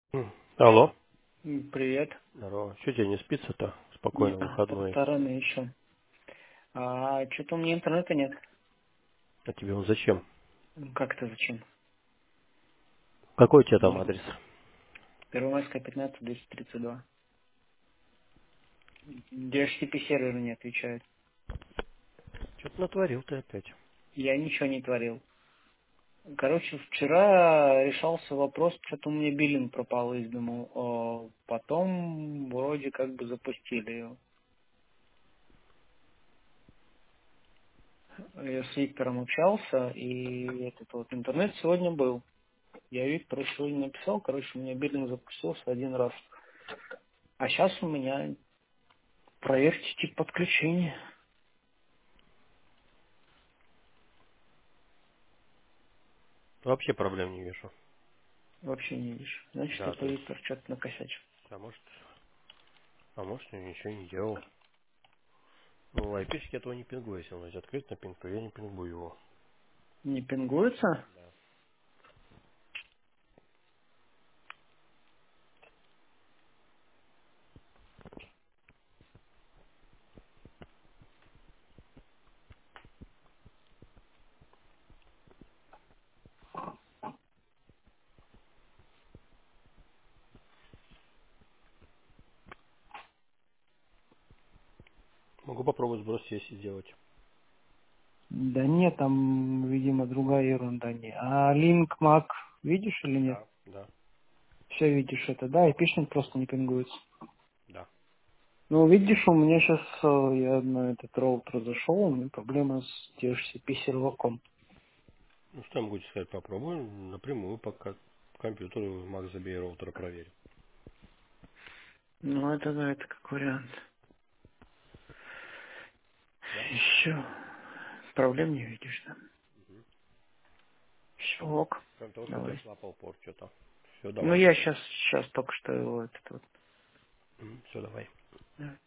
Алло. Привет. Здорово. Что тебе не спится-то? Не, Спокойно, выходной. полтора еще. А что-то у меня интернета нет. А тебе он зачем? Как это зачем? Какой у тебя там адрес? Первомайская 15, 232. DHCP сервер не отвечает. Что-то натворил ты опять. Я ничего не творил. Короче, вчера решался вопрос, что-то у меня биллинг пропал из дому. Потом вроде как бы запустили его. Я с Виктором общался, и этот вот интернет сегодня был. Я Виктору сегодня написал, короче, у меня биллинг запустился один раз. А сейчас у меня проверьте тип подключения. Вообще проблем не вижу. Вообще не вижу. Значит, Да, это то есть, Виктор что-то накосячил. а может, я ничего не делал. Ну, айпишки этого не пингую. Если он здесь открыть на пинг, то я не пингую его. Не пингуется? Да. Могу попробовать сброс сессии сделать. Да нет, там, видимо, другая ерунда не. А Link Mac видишь или нет? Да, да, Все видишь это, да? Эпичник просто не пингуется. да. Ну, видишь, у меня сейчас, я на этот роутер зашел, у меня проблема с DHCP серваком. Ну, что я могу тебе сказать? Попробую напрямую пока к компьютеру Mac забей роутера проверим. Ну, это да, это как вариант. Да? Еще проблем не видишь, да? Все, ок. Кроме того, что ты Давай. слапал порт что-то. Все, Ну, давай. я сейчас только что его этот вот. Все, давай. Да.